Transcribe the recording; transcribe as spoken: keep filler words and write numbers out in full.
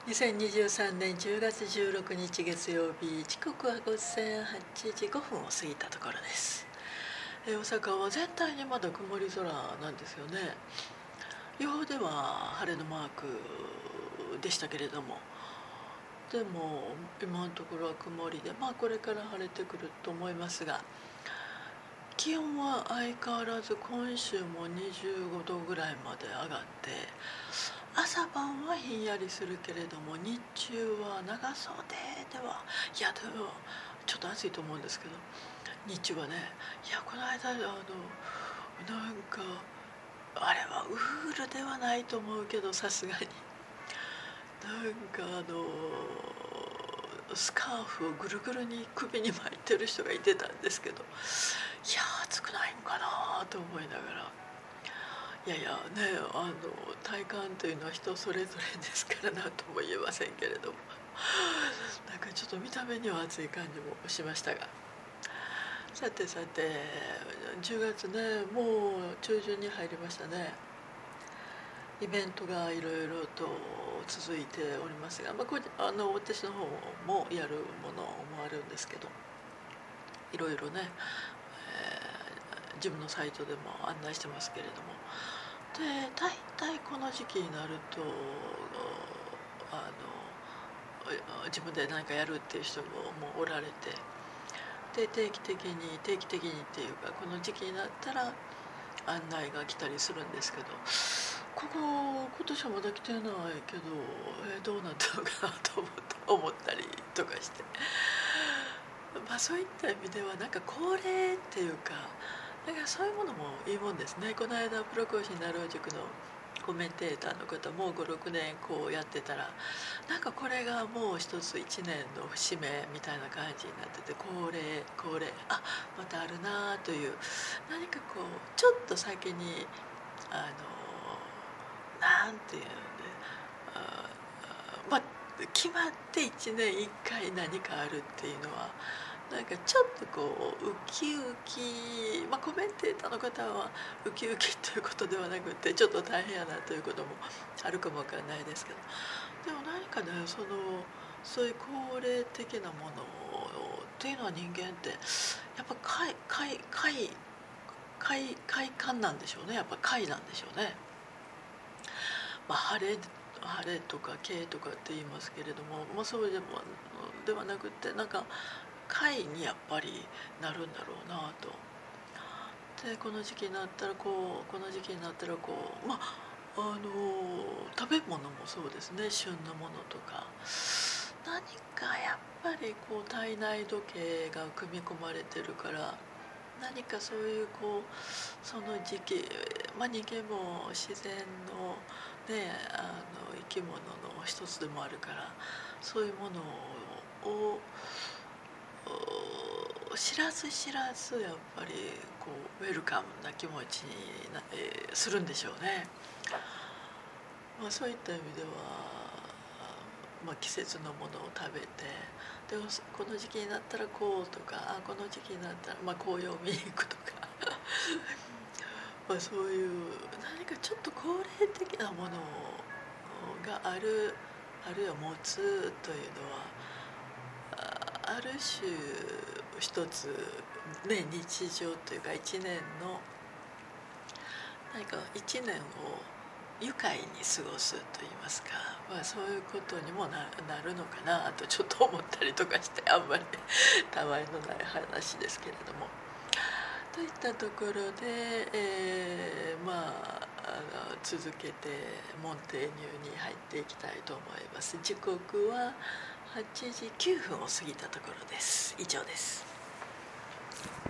にせんにじゅうさんねんじゅうがつじゅうろくにち月曜日、時刻はごぜんはちじごふんを過ぎたところです。えー大阪は全体にまだ曇り空なんですよね。予報では晴れのマークでしたけれども、でも今のところは曇りで、まあこれから晴れてくると思いますが、気温は相変わらず今週もにじゅうごどぐらいまで上がって、朝晩はひんやりするけれども日中は長袖では、いやでもちょっと暑いと思うんですけど、日中はね、いやこの間あのなんかあれはウールではないと思うけど、さすがになんかあのスカーフをぐるぐるに首に巻いてる人がいてたんですけど、いや暑くないんかなと思いながら、いやいやね、あの体感というのは人それぞれですから何とも言えませんけれども、なんかちょっと見た目には暑い感じもしましたが、さてさてじゅうがつね、もう中旬に入りましたね。イベントがいろいろと続いておりますが、まあ、こあの私の方もやるものもあるんですけど、いろいろね、えー自分のサイトでも案内してますけれども、で大体この時期になるとあの自分で何かやるっていう人ももうおられて、で定期的に定期的にっていうか、この時期になったら案内が来たりするんですけど、ここ今年はまだ来てないけど、えーどうなったのかなと思った思ったりとかして、まあそういった意味ではなんか恒例っていうか、なんかそういうものもいいもんですね。この間プロ講師になろう塾のコメンテーターの方もごろくねんこうやってたら、なんかこれがもう一ついちねんの節目みたいな感じになってて、恒例恒例、あまたあるなという、何かこうちょっと先にあのなんていうんで、あまあ決まっていちねんいっかい何かあるっていうのは、なんかちょっとこうウキウキ、まあ、コメンテーターの方はウキウキということではなくてちょっと大変やなということもあるかもわからないですけど、でも何かね、そのそういう恒例的なものっていうのは、人間ってやっぱ快快快快快感なんでしょうね。やっぱ快なんでしょうね。まあ、晴れ晴れとか景とかって言いますけれども、まあ、そうでもではなくて、なんか快にやっぱりなるんだろうなと。でこの時期になったらこうこの時期になったらこう、まああの食べ物もそうですね。旬のものとか、何かやっぱりこう体内時計が組み込まれてるから、何かそういうこうその時期、まあ、人間も自然のね、あの生き物の一つでもあるから、そういうものを知らず知らずやっぱりこうウェルカムな気持ちにな、えーするんでしょうね。まあ、そういった意味では、まあ、季節のものを食べて、でこの時期になったらこうとか、あこの時期になったら、まあ、紅葉を見に行くとかまあそういう何かちょっと恒例的なものがある、あるいは持つというのは、あある種一つ、ね、日常というか一年の何か一年を愉快に過ごすといいますか、まあ、そういうことにも な, なるのかなとちょっと思ったりとかして、あんまりたわいのない話ですけれども。といったところで、えー、まああの続けてモンテーニュに入っていきたいと思います。時刻ははちじきゅうふんを過ぎたところです。以上です。